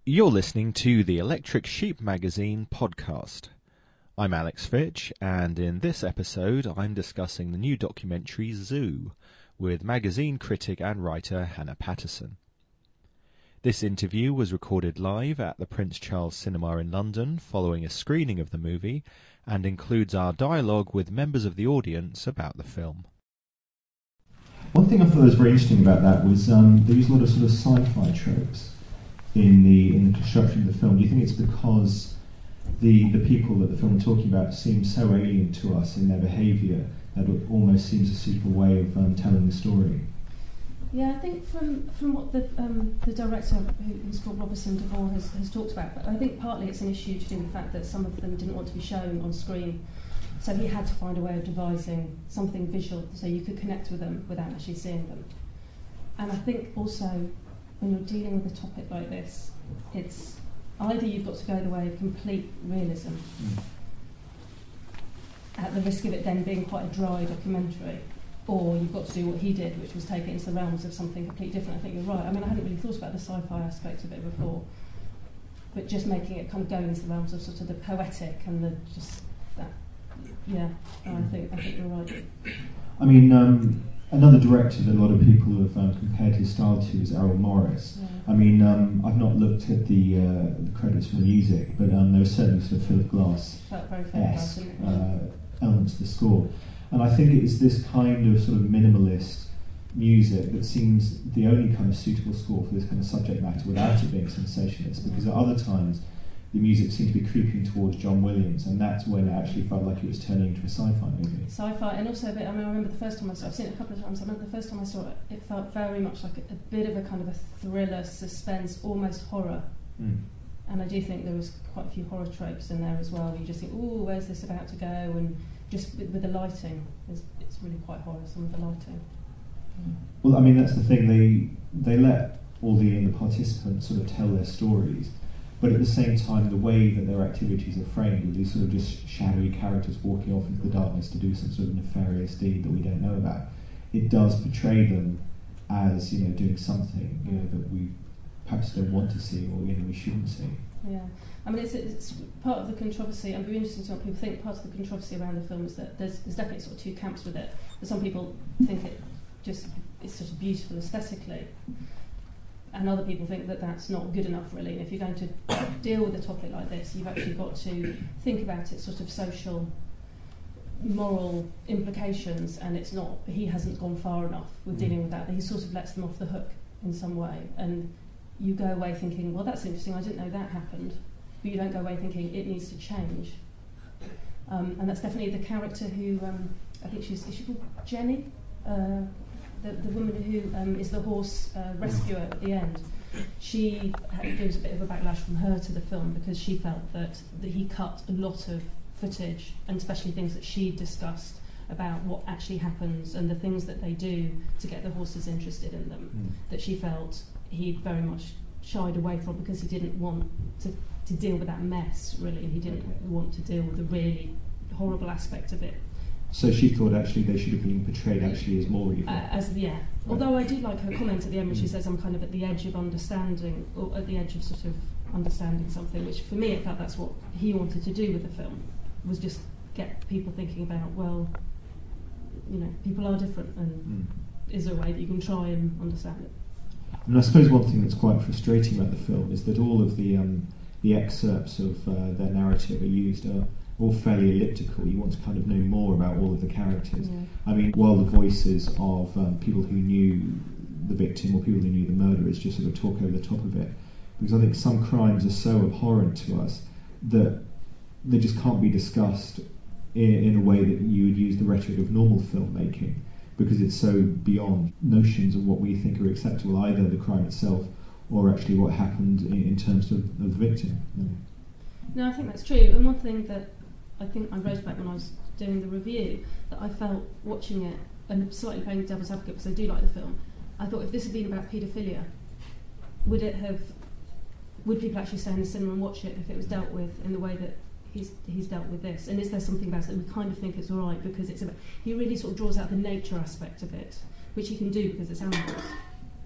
You're listening to the Electric Sheep Magazine podcast. I'm Alex Fitch, and in this episode I'm discussing the new documentary Zoo with magazine critic and writer Hannah Patterson. This interview was recorded live at the Prince Charles Cinema in London following a screening of the movie and includes our dialogue with members of the audience about the film. One thing I thought was very interesting about that was they use a lot of sort of sci-fi tropes in the construction of the film. Do you think it's because the people that the film is talking about seem so alien to us in their behaviour that it almost seems a suitable way of telling the story? Yeah, I think from what the director, who's called Robertson DeVore, has talked about, but I think partly it's an issue to do with the fact that some of them didn't want to be shown on screen, so he had to find a way of devising something visual so you could connect with them without actually seeing them. And I think also when you're dealing with a topic like this, it's either you've got to go the way of complete realism, at the risk of it then being quite a dry documentary, or you've got to do what he did, which was take it into the realms of something completely different. I think you're right. I mean, I hadn't really thought about the sci-fi aspect of it before, but just making it kind of go into the realms of sort of the poetic and the just that. Yeah, I think you're right. I mean, another director that a lot of people have compared his style to is Errol Morris. Yeah. I mean, I've not looked at the credits for the music, but there was certainly sort of Philip Glass-esque elements to the score. And I think it is this kind of sort of minimalist music that seems the only kind of suitable score for this kind of subject matter without it being sensationalist, because at other times the music seemed to be creeping towards John Williams, and that's when it actually felt like it was turning into a sci-fi movie. Sci-fi, and also a bit, I mean, I remember the first time I saw it, I've seen it a couple of times, I remember the first time I saw it, it felt very much like a bit of a kind of a thriller, suspense, almost horror. And I do think there was quite a few horror tropes in there as well. You just think, ooh, where's this about to go? And just with the lighting, it's really quite horror, some of the lighting. Well, I mean, that's the thing, they let all the participants sort of tell their stories, but at the same time, the way that their activities are framed with these sort of just shadowy characters walking off into the darkness to do some sort of nefarious deed that we don't know about, it does portray them as, you know, doing something, you know, that we perhaps don't want to see, or, you know, we shouldn't see. Yeah, I mean, it's part of the controversy. I'd be interested to know what people think. Part of the controversy around the film is that there's definitely sort of two camps with it. But some people think it's sort of beautiful aesthetically, and other people think that that's not good enough, really. And if you're going to deal with a topic like this, you've actually got to think about its sort of social, moral implications, and it's not. He hasn't gone far enough with dealing with that. He sort of lets them off the hook in some way, and you go away thinking, well, that's interesting, I didn't know that happened. But you don't go away thinking it needs to change. And that's definitely the character who, I think is she called Jenny? The woman who is the horse rescuer at the end. There was a bit of a backlash from her to the film because she felt that he cut a lot of footage, and especially things that she discussed about what actually happens and the things that they do to get the horses interested in them, that she felt he very much shied away from because he didn't want to deal with that mess, really, and he didn't want to deal with the really horrible aspect of it. So she thought actually they should have been portrayed actually as more evil. Yeah. Right. Although I do like her comment at the end when she says I'm kind of at the edge of understanding, or at the edge of sort of understanding something, which for me it felt that's what he wanted to do with the film, was just get people thinking about, well, you know, people are different, and is there a way that you can try and understand it? And I suppose one thing that's quite frustrating about the film is that all of the excerpts of their narrative are used are all fairly elliptical. You want to kind of know more about all of the characters. Yeah. I mean, while the voices of people who knew the victim or people who knew the murderers just sort of talk over the top of it, because I think some crimes are so abhorrent to us that they just can't be discussed in a way that you would use the rhetoric of normal filmmaking, because it's so beyond notions of what we think are acceptable, either the crime itself or actually what happened in terms of the victim. No, I think that's true. And one thing that I think I wrote about when I was doing the review, that I felt watching it, and slightly playing devil's advocate because I do like the film, I thought if this had been about paedophilia, would people actually stay in the cinema and watch it if it was dealt with in the way that he's dealt with this? And is there something about it that we kind of think it's all right because it's about, he really sort of draws out the nature aspect of it, which he can do because it's animals.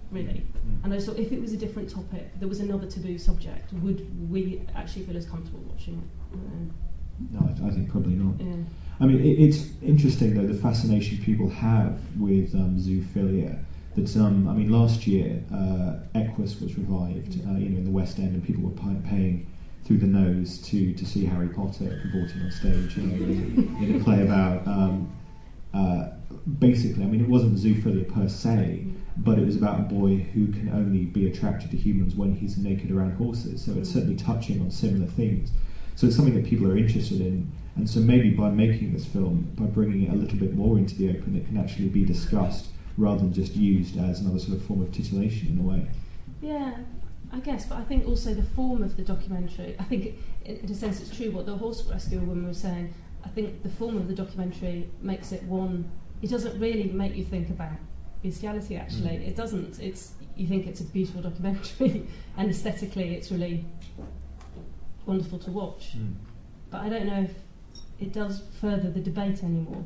really. And I thought, if it was a different topic, there was another taboo subject, would we actually feel as comfortable watching it? No, I think probably not. Yeah. I mean, it's interesting though, the fascination people have with zoophilia. That I mean, last year Equus was revived, in the West End, and people were paying through the nose to see Harry Potter cavorting on stage, in a play about. Basically, I mean, it wasn't zoophilia per se, but it was about a boy who can only be attracted to humans when he's naked around horses. So it's certainly touching on similar themes. So it's something that people are interested in, and so maybe by making this film, by bringing it a little bit more into the open, it can actually be discussed rather than just used as another sort of form of titillation in a way. Yeah, I guess, but I think also the form of the documentary, I think in a sense it's true what the horse rescue woman was saying. I think the form of the documentary makes it it doesn't really make you think about bestiality actually. It doesn't. You think it's a beautiful documentary and aesthetically it's really wonderful to watch. But I don't know if it does further the debate anymore.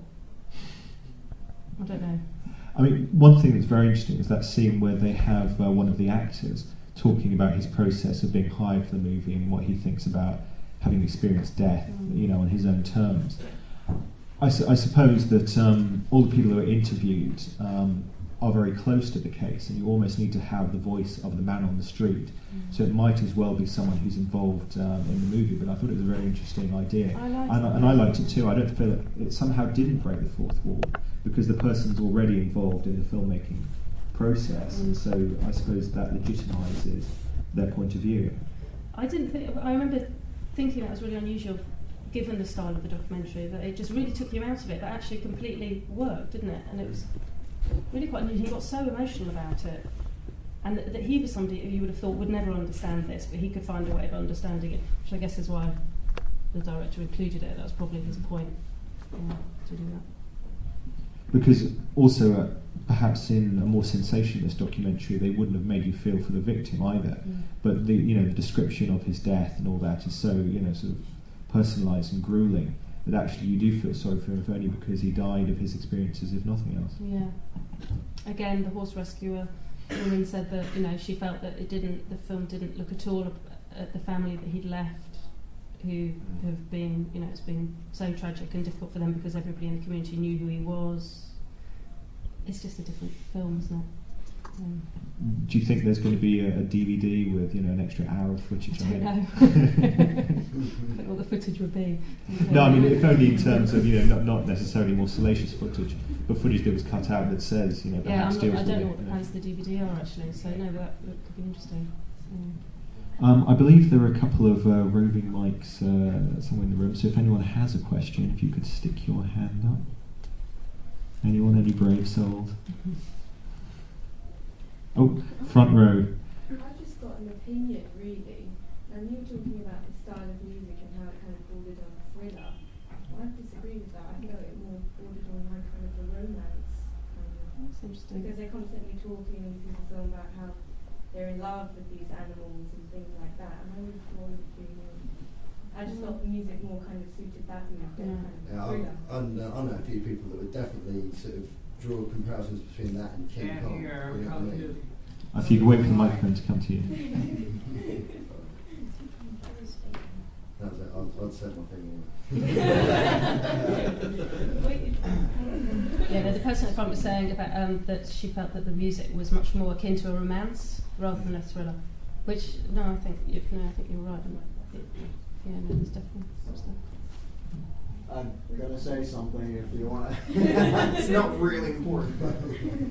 I don't know. I mean, one thing that's very interesting is that scene where they have one of the actors talking about his process of being hired for the movie and what he thinks about having experienced death, on his own terms. I suppose that all the people who are interviewed are very close to the case, and you almost need to have the voice of the man on the street. So it might as well be someone who's involved in the movie. But I thought it was a very interesting idea, I liked it too. I don't feel it somehow didn't break the fourth wall because the person's already involved in the filmmaking process, and so I suppose that legitimises their point of view. I remember thinking that was really unusual, given the style of the documentary, that it just really took you out of it, but actually completely worked, didn't it? And it was really quite unusual. He got so emotional about it, and that he was somebody who you would have thought would never understand this, but he could find a way of understanding it, which I guess is why the director included it. That was probably his point, to do that. Because also, perhaps in a more sensationalist documentary, they wouldn't have made you feel for the victim either. But the description of his death and all that is so sort of personalised and grueling that actually you do feel sorry for him, if only because he died of his experiences, if nothing else. Yeah. Again, the horse rescuer woman said that she felt that the film didn't look at all at the family that he'd left, who have been, it's been so tragic and difficult for them because everybody in the community knew who he was. It's just a different film, isn't it? Do you think there's going to be a DVD with, an extra hour of footage on it? I don't know what the footage would be. No, I mean, if only in terms of, not necessarily more salacious footage, but footage that was cut out that says, perhaps deals with it. I don't know what the plans of the DVD are actually, so no, that could be interesting. I believe there are a couple of roving mics somewhere in the room, so if anyone has a question, if you could stick your hand up. Anyone, any brave souls? Oh, front row. I just got an opinion, really. And you were talking about the style of music and how it kind of bordered on thriller. I disagree with that. I feel it more bordered on like kind of a romance. That's interesting. Because they're constantly talking in the film about how they're in love with these animals and things like that. And I would have thought it would be more. I just thought the music more kind of suited that mood than kind of thriller. I know a few people that would definitely sort of draw comparisons between that and King Kong. If you can wait for the microphone to come to you. That's it. I'd set my thing Yeah, the person at the front was saying about that she felt that the music was much more akin to a romance rather than a thriller. Which I think you're right. There's definitely stuff. I'm going to say something if you want to. It's not really important, but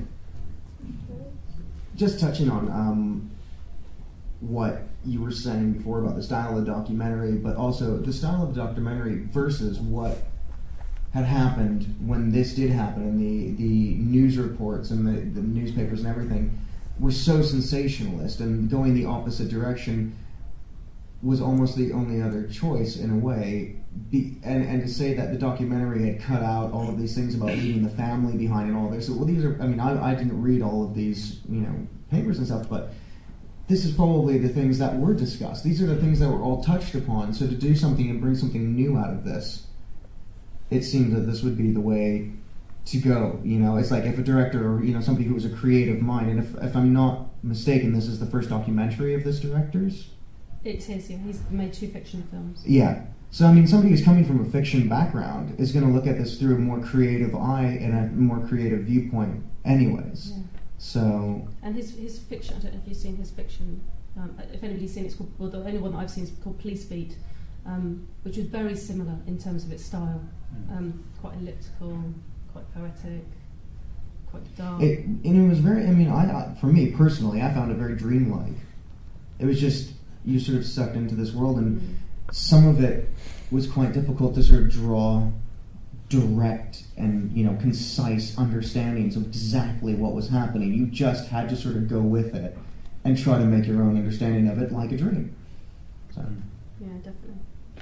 just touching on what you were saying before about the style of the documentary, but also the style of the documentary versus what had happened when this did happen, and the news reports and the newspapers and everything were so sensationalist, and going the opposite direction was almost the only other choice in a way. And to say that the documentary had cut out all of these things about leaving the family behind and all this. Well, these are, I didn't read all of these, papers and stuff, but this is probably the things that were discussed. These are the things that were all touched upon. So to do something and bring something new out of this, it seemed that this would be the way to go. It's like if a director or somebody who was a creative mind, and if I'm not mistaken, this is the first documentary of this director's. It is, yeah. He's made 2 fiction films. Yeah. So somebody who's coming from a fiction background is going to look at this through a more creative eye and a more creative viewpoint, anyways. Yeah. So. And his fiction. I don't know if you've seen his fiction. If anybody's seen it, it's called. Well, the only one that I've seen is called Police Beat, which is very similar in terms of its style. Quite elliptical, quite poetic, quite dark. It was very. For me personally, I found it very dreamlike. It was just you sort of sucked into this world, and some of it was quite difficult to sort of draw direct and concise understandings of exactly what was happening. You just had to sort of go with it and try to make your own understanding of it like a dream. So. Yeah, definitely.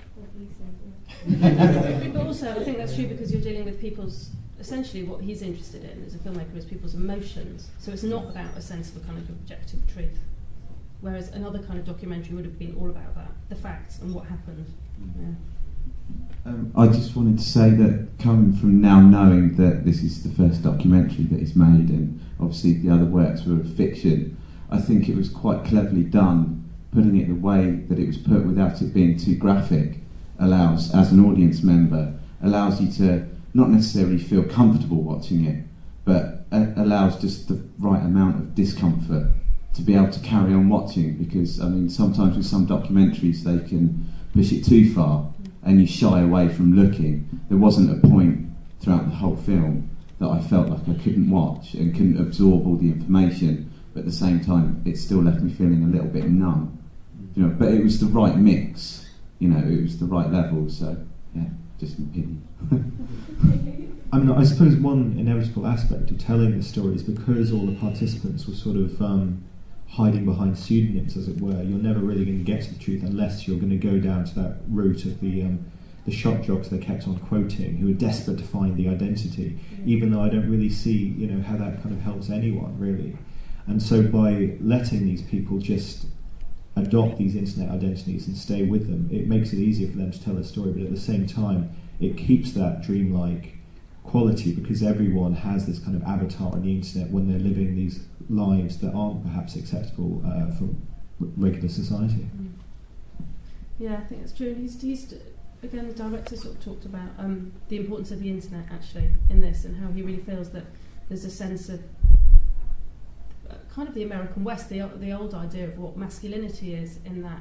What But also, I think that's true because you're dealing with people's. Essentially, what he's interested in as a filmmaker is people's emotions. So it's not about a sense of a kind of objective truth. Whereas another kind of documentary would have been all about that, the facts and what happened. Yeah. I just wanted to say that coming from now knowing that this is the first documentary that he's made, and obviously the other works were fiction, I think it was quite cleverly done, putting it the way that it was put without it being too graphic, allows, as an audience member, allows you to not necessarily feel comfortable watching it, but allows just the right amount of discomfort to be able to carry on watching, because sometimes with some documentaries they can push it too far and you shy away from looking. There wasn't a point throughout the whole film that I felt like I couldn't watch and couldn't absorb all the information, but at the same time it still left me feeling a little bit numb. But it was the right mix, it was the right level, so yeah, just an opinion. I suppose one inevitable aspect of telling the story is because all the participants were sort of hiding behind pseudonyms, as it were. You're never really going to get to the truth unless you're going to go down to that route of the shock jocks they kept on quoting, who are desperate to find the identity, even though I don't really see, how that kind of helps anyone, really. And so by letting these people just adopt these internet identities and stay with them, it makes it easier for them to tell a story, but at the same time, it keeps that dreamlike quality, because everyone has this kind of avatar on the internet when they're living these lives that aren't perhaps acceptable for regular society. Yeah, I think that's true. He's again, the director sort of talked about the importance of the internet actually in this, and how he really feels that there's a sense of kind of the American West, the old idea of what masculinity is in that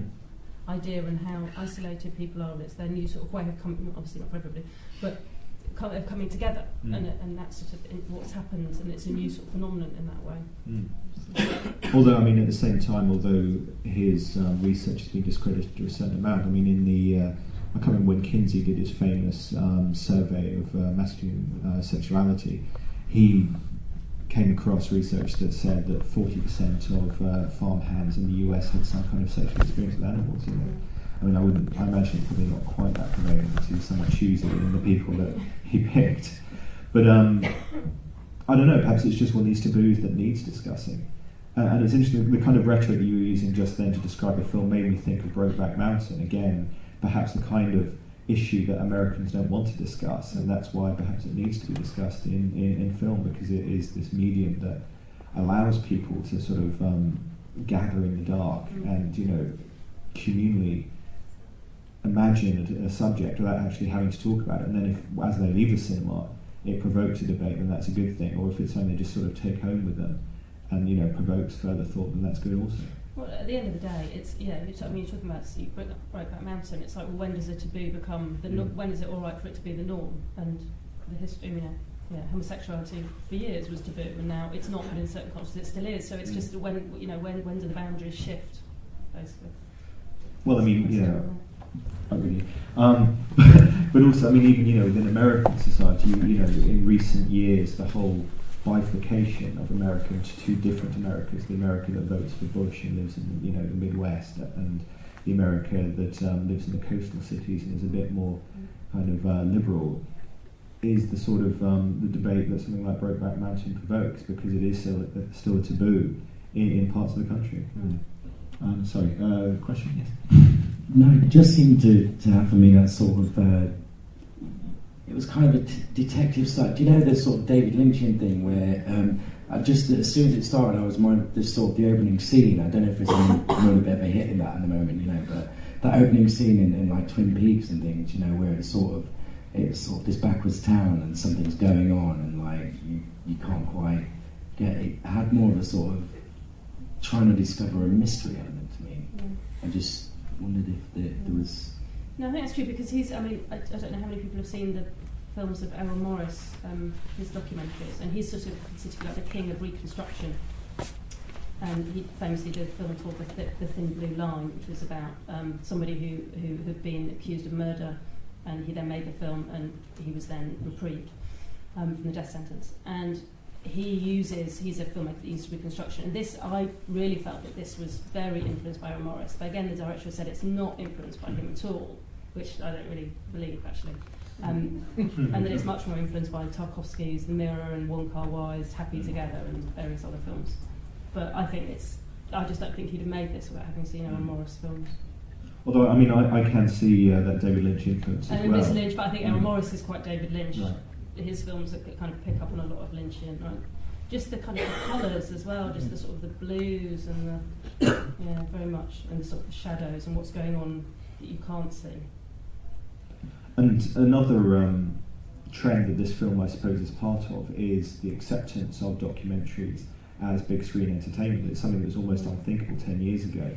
idea, and how isolated people are. It's their new sort of way of coming, obviously not for everybody, but of coming together, and that's sort of what's happened, and it's a new sort of phenomenon in that way. Although, at the same time, although his research has been discredited to a certain amount, in the I can't remember when Kinsey did his famous survey of masculine sexuality, he came across research that said that 40% of farmhands in the US had some kind of sexual experience with animals. I imagine it's probably not quite that prevalent. He's somewhat choosy in the people that he picked. But I don't know, perhaps it's just one of these taboos that needs discussing. And it's interesting, the kind of rhetoric that you were using just then to describe the film made me think of Brokeback Mountain. Again, perhaps the kind of issue that Americans don't want to discuss, and that's why perhaps it needs to be discussed in film, because it is this medium that allows people to sort of gather in the dark and, communally imagine a subject without actually having to talk about it, and then if, as they leave the cinema, it provokes a debate, then that's a good thing. Or if it's something they just sort of take home with them and provokes further thought, then that's good also. Well, at the end of the day, it's you're talking about Brokeback Mountain. It's like, well, when does a taboo become the when is it all right for it to be the norm? And the history, homosexuality for years was taboo, and now it's not, but in certain cultures it still is. So it's just when do the boundaries shift, basically? Well, but also, even within American society, in recent years, the whole bifurcation of America into two different Americas: the America that votes for Bush and lives in the Midwest, and the America that lives in the coastal cities and is a bit more kind of liberal, is the sort of the debate that something like Brokeback Mountain provokes, because it is still a taboo in parts of the country. Question? Yes. No, it just seemed to have for me that sort of it was kind of a detective style. Do you know the sort of David Lynchian thing where just as soon as it started, I was minded this sort of the opening scene. I don't know if there's any moment ever hitting that at the moment, but that opening scene in like Twin Peaks and things, where it's sort of this backwards town and something's going on and like you can't quite get it. It had more of a sort of trying to discover a mystery element to me. Yeah. I just wondered if there was. No, I think that's true because I don't know how many people have seen the films of Errol Morris, his documentaries, and he's sort of considered like the king of reconstruction. And he famously did a film called The Thin Blue Line, which was about somebody who had been accused of murder, and he then made the film, and he was then reprieved from the death sentence. And he's a filmmaker that uses reconstruction, and I really felt that this was very influenced by Errol Morris. But again, the director said it's not influenced by him at all, which I don't really believe actually. And that it's much more influenced by Tarkovsky's The Mirror and Wong Kar-wai's Happy Together and various other films. But I just don't think he'd have made this without having seen Errol Morris films. Although, I mean, I can see that David Lynch influence as well. Miss Lynch, but I think Errol Morris is quite David Lynch. Right. His films that kind of pick up on a lot of Lynchian, right? Just the kind of the colours as well, just the sort of the blues and very much, and the sort of the shadows and what's going on that you can't see. And another trend that this film, I suppose, is part of is the acceptance of documentaries as big screen entertainment. It's something that was almost unthinkable 10 years ago.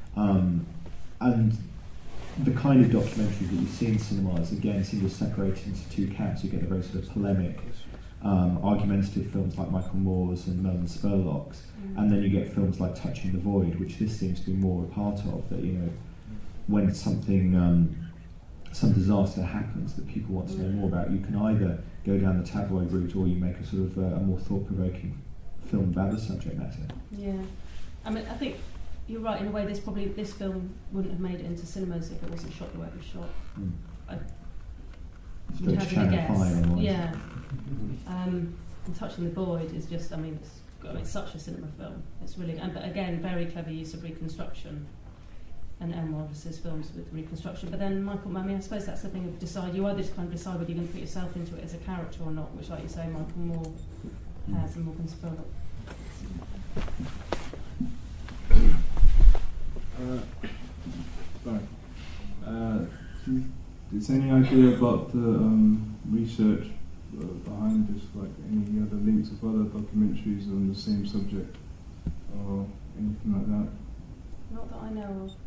And the kind of documentaries that you see in cinemas, again, seem to separate into two camps. You get the very sort of polemic, argumentative films like Michael Moore's and Mervyn Spurlock's, and then you get films like Touching the Void, which this seems to be more a part of, that, when something... some disaster happens that people want to know more about, you can either go down the tabloid route or you make a sort of a more thought-provoking film about the subject matter. Yeah, I mean, I think you're right in a way. This film wouldn't have made it into cinemas if it wasn't shot the way it was shot. Straight to Channel 5 almost. Yeah. And Touching the Void is just, it's such a cinema film. It's really, but again, very clever use of reconstruction. And Errol Morris's films with reconstruction, but then I suppose that's the thing of decide. You either just kind of decide whether you're going to put yourself into it as a character or not, which, like you say, Michael Moore has and Morgan Spurlock. Is any idea about the research behind this, like any other links of other documentaries on the same subject or anything like that? Not that I know of.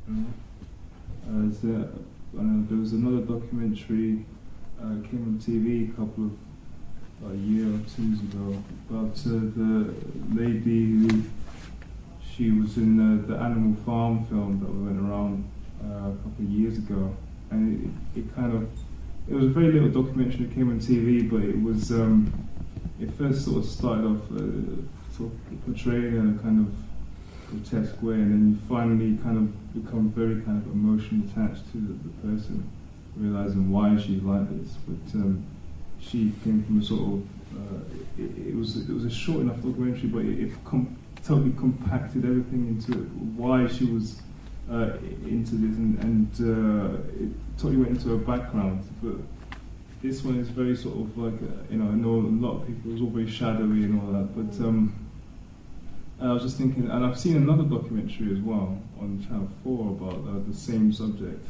There was another documentary came on TV a year or two ago about the lady who she was in the Animal Farm film that went around a couple of years ago, and it was a very little documentary that came on TV, but it was it first sort of started off sort of portraying in a kind of grotesque way, and then you finally kind of become very kind of emotionally attached to the person, realizing why she's like this. But she came from a sort of it was a short enough documentary, but it totally compacted everything into why she was into this, and it totally went into her background. But this one is very sort of like I know a lot of people, it was all very shadowy and all that, but I was just thinking, and I've seen another documentary as well on Channel 4 about the same subject.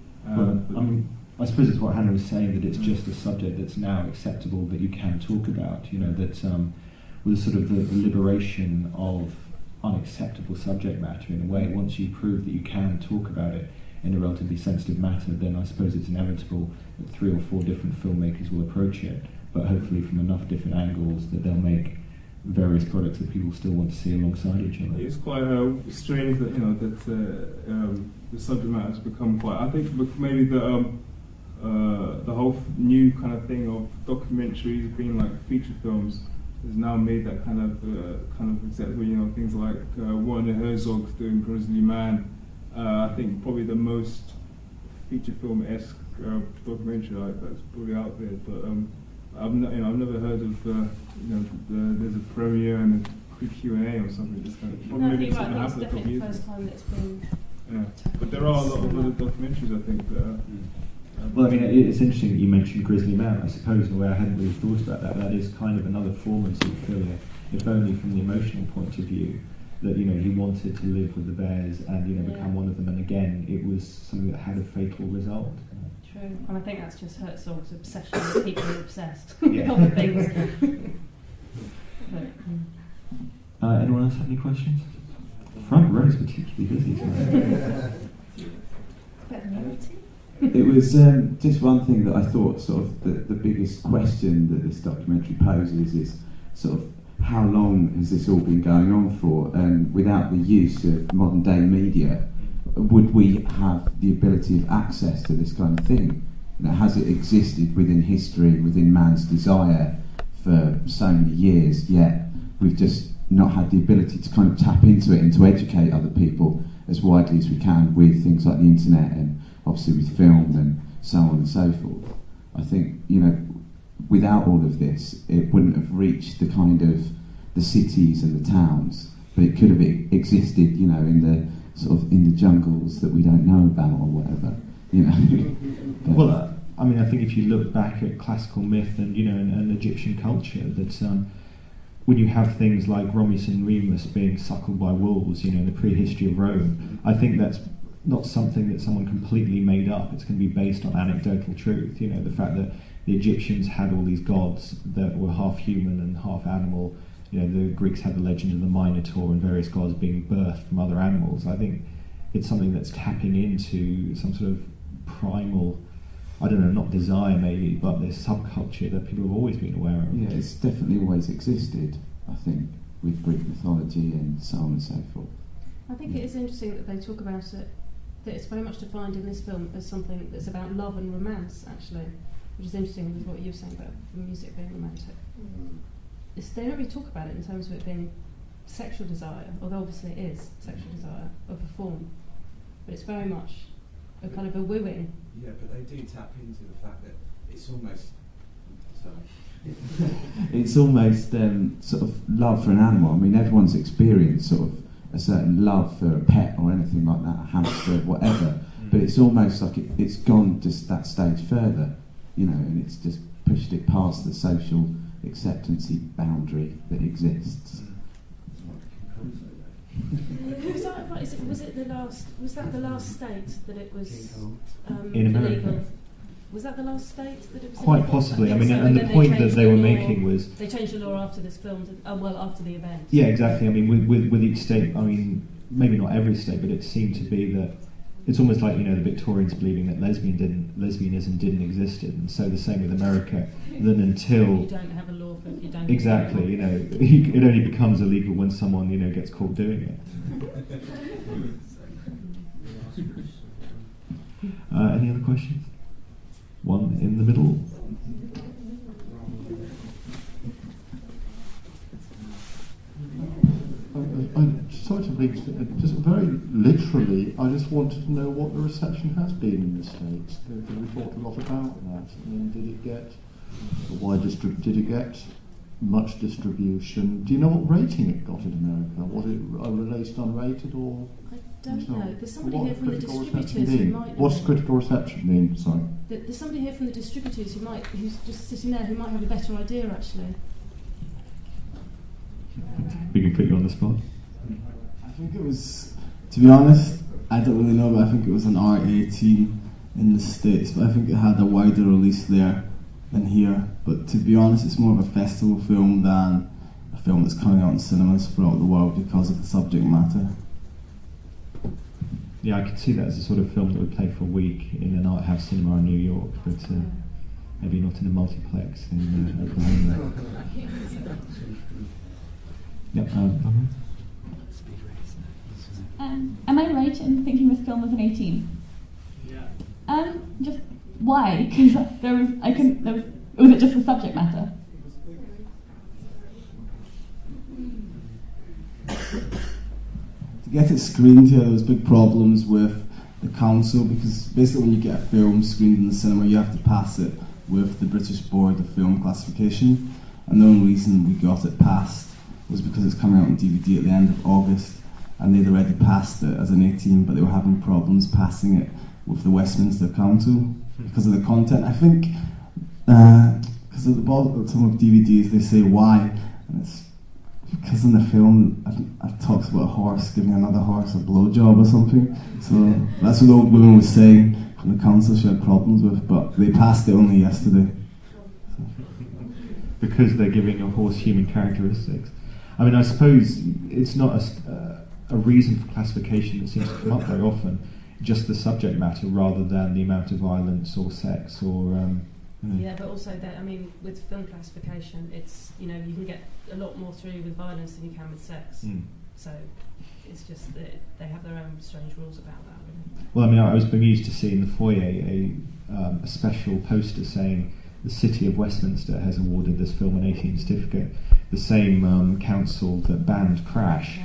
I suppose it's what Hannah was saying, that it's just a subject that's now acceptable that you can talk about, that with sort of the liberation of unacceptable subject matter in a way, once you prove that you can talk about it in a relatively sensitive matter, then I suppose it's inevitable that 3 or 4 different filmmakers will approach it, but hopefully from enough different angles that they'll make various products that people still want to see alongside each other. It's quite strange that the subject matter has become quite. I think maybe the whole new kind of thing of documentaries being like feature films has now made that kind of acceptable. Things like Werner Herzog's doing Grizzly Man. I think probably the most feature film-esque documentary that's probably out there, but. I've never heard of there's a premiere and a quick Q&A or something. Just kind of, no, maybe right. It's definitely the first time that it's been. Yeah, but there are a lot of other documentaries I think that Well, I mean, it's interesting that you mentioned Grizzly Man, I suppose, in a way I hadn't really thought about that. That is kind of another form of zoophilia, if only from the emotional point of view, that, you know, he wanted to live with the bears and, you know, become one of them, and again, it was something that had a fatal result. True, and I think that's just Herzog's obsession with people who are obsessed with other things. Anyone else have any questions? Front row is particularly busy tonight. It was just one thing that I thought sort of the biggest question that this documentary poses is sort of how long has this all been going on for, and without the use of modern day media, would we have the ability of access to this kind of thing? You know, has it existed within history, within man's desire for so many years, yet we've just not had the ability to kind of tap into it and to educate other people as widely as we can with things like the internet and obviously with film and so on and so forth. I think, you know, without all of this, it wouldn't have reached the kind of the cities and the towns, but it could have existed, you know, in the sort of in the jungles that we don't know about or whatever, you know. Well, I mean, I think if you look back at classical myth and, you know, and Egyptian culture, that when you have things like Romulus and Remus being suckled by wolves, you know, in the prehistory of Rome, I think that's not something that someone completely made up. It's going to be based on anecdotal truth. You know, the fact that the Egyptians had all these gods that were half human and half animal. You know, the Greeks had the legend of the Minotaur and various gods being birthed from other animals. I think it's something that's tapping into some sort of primal, I don't know, not desire maybe, but this subculture that people have always been aware of. Yeah, it's definitely always existed, I think, with Greek mythology and so on and so forth. I think it is interesting that they talk about it, that it's very much defined in this film as something that's about love and romance, actually, which is interesting with what you were saying about the music being romantic. They don't really talk about it in terms of it being sexual desire, although obviously it is sexual desire of a form, but it's very much a kind of a wooing. Yeah, but they do tap into the fact that it's almost... It's almost sort of love for an animal. I mean, everyone's experienced sort of a certain love for a pet or anything like that, a hamster, whatever, but it's almost like it's gone just that stage further, you know, and it's just pushed it past the social acceptancy boundary that exists. Was that right? Was that the last state that it was in America? Illegal? Was that the last state that it was quite illegal? possibly. I mean, and the point that they were making was they changed the law after this film. After the event. Yeah, exactly. I mean, with each state, I mean, maybe not every state, but it seemed to be that it's almost like, you know, the Victorians believing that lesbianism didn't exist, and so the same with America. Then until you don't have a law for if you don't. Exactly, you know, it only becomes illegal when someone, you know, gets caught doing it. Any other questions? One in the middle. Just very literally, I just wanted to know what the reception has been in the States. We talked a lot about that. I mean, did it get much distribution? Do you know what rating it got in America? Was it released unrated or? I don't know. There's somebody here from the distributors who might know. What's critical reception mean? Sorry. There's somebody here from the distributors who's just sitting there, who might have a better idea actually. We can put you on the spot. I think it was, to be honest, I don't really know, but I think it was an R18 in the States, but I think it had a wider release there than here. But to be honest, it's more of a festival film than a film that's coming out in cinemas throughout the world because of the subject matter. Yeah, I could see that as a sort of film that would play for a week in an art house cinema in New York, but maybe not in a multiplex in Oklahoma. Yep. Am I right in thinking this film was an 18? Yeah. Just why? Because was it just the subject matter? To get it screened here, there was big problems with the council, because basically when you get a film screened in the cinema, you have to pass it with the British Board of Film Classification, and the only reason we got it passed was because it's coming out on DVD at the end of August, and they'd already passed it as an 18, but they were having problems passing it with the Westminster Council because of the content. I think because at the bottom of some of DVDs they say why, and it's because in the film it talks about a horse giving another horse a blowjob or something. So that's what the old woman was saying from the council she had problems with, but they passed it only yesterday. Because they're giving a horse human characteristics. I mean, I suppose it's not a reason for classification that seems to come up very often, just the subject matter rather than the amount of violence or sex or... Yeah, but also that, I mean, with film classification, it's, you can get a lot more through with violence than you can with sex. So it's just that they have their own strange rules about that, really. Well, I mean, I was bemused to see in the foyer a special poster saying the City of Westminster has awarded this film an 18 certificate, the same council that banned Crash.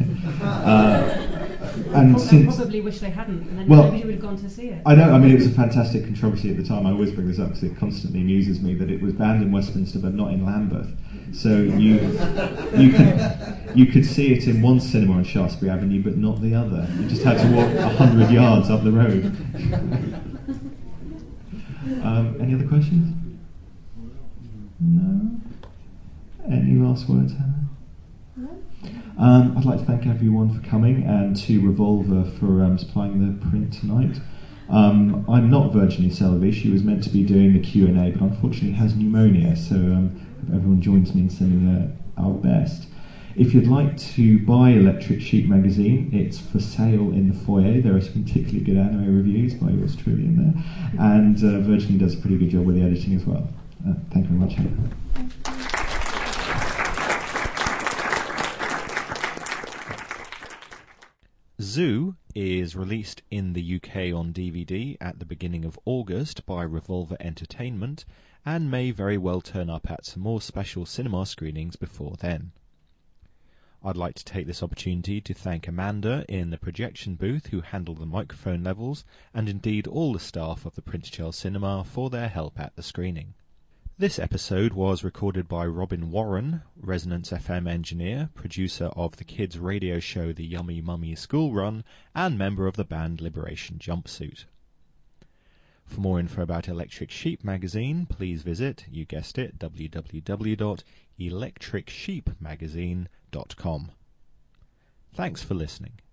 And they probably wish they hadn't, and then nobody would have gone to see it. I know, I mean, it was a fantastic controversy at the time. I always bring this up because it constantly amuses me that it was banned in Westminster but not in Lambeth. So you could see it in one cinema on Shaftesbury Avenue but not the other. You just had to walk 100 yards up the road. Any other questions? No? Any last words, Hannah? I'd like to thank everyone for coming and to Revolver for supplying the print tonight. I'm not Virginie Selby. She was meant to be doing the Q&A, but unfortunately has pneumonia, so everyone joins me in sending her our best. If you'd like to buy Electric Sheep magazine, it's for sale in the foyer. There are some particularly good anime reviews by yours truly in there, and Virginie does a pretty good job with the editing as well. Thank you very much, Hannah. Zoo is released in the UK on DVD at the beginning of August by Revolver Entertainment and may very well turn up at some more special cinema screenings before then. I'd like to take this opportunity to thank Amanda in the projection booth who handled the microphone levels and indeed all the staff of the Prince Charles Cinema for their help at the screening. This episode was recorded by Robin Warren, Resonance FM engineer, producer of the kids' radio show The Yummy Mummy School Run, and member of the band Liberation Jumpsuit. For more info about Electric Sheep magazine, please visit, you guessed it, www.electricsheepmagazine.com. Thanks for listening.